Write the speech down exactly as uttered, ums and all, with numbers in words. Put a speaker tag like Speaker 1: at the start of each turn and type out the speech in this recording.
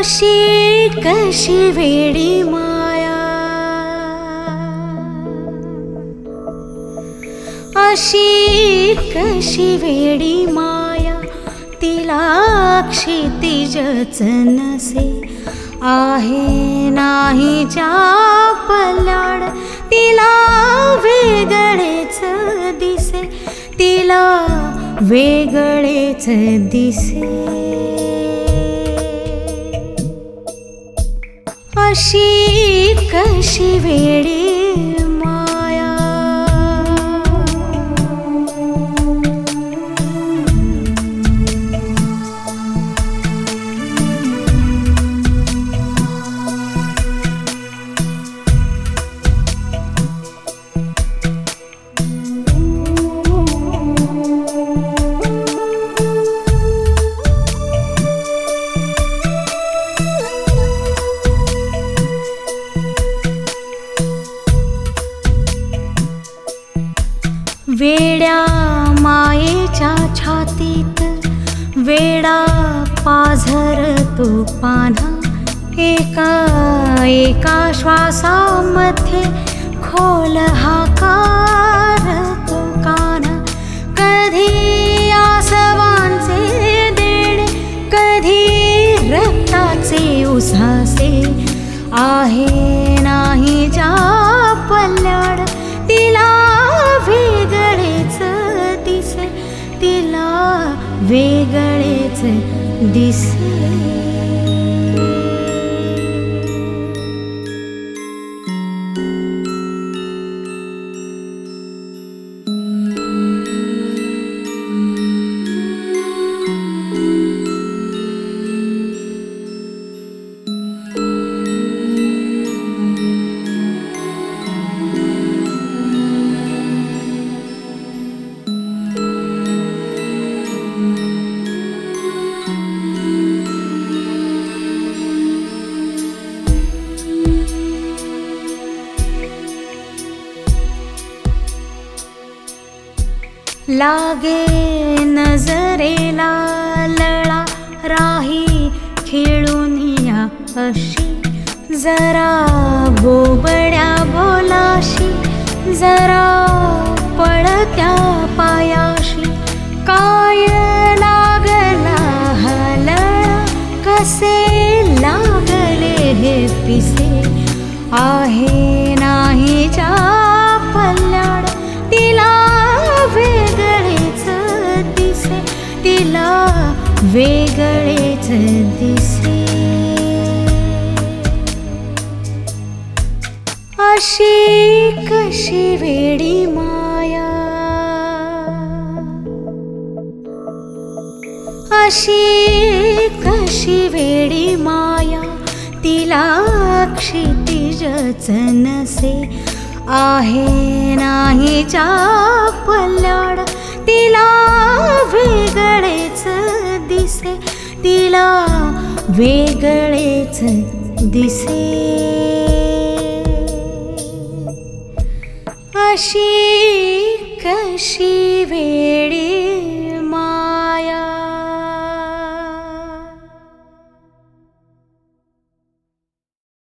Speaker 1: अशी कशी वेडी माया, अशी कशी वेडी माया, तिला क्षितिजच नसे. आहे नाही ज्या पल्याड, तिला वेगळेच दिसे, तिला वेगळेच दिसे. अशी कशी वेडी माया. वेड्या मायेच्या छातीत वेडा पाझर तो पान्हा, एका एका श्वासामध्ये खोल हाकार तो कान्हा. कधी आसवांचे देणे, कधी रक्ताचे उसासे, आहे नाही ज्या पल्याड, तिला वेगळेच दिसे, तिला वेगळेच दिसे. लागे नजरेला लळा, राही खेळून या अशी, जरा बोबड्या बोलाशी, जरा पळत्या पायाशी. काय लागला हा लळा, कसे लागले हे पिसे, आहे नाही ज्या पल्याड, तिला वेगळेच दिसे, तिला वेगळेच दिसे. अशी कशी वेडी माया, अशी कशी वेडी माया, तिला क्षितिजच नसे. आहे नाही ज्या पल्याड, तिला वेगळेच दिसे, तिला वेगळेच दिसे. अशी कशी वेडी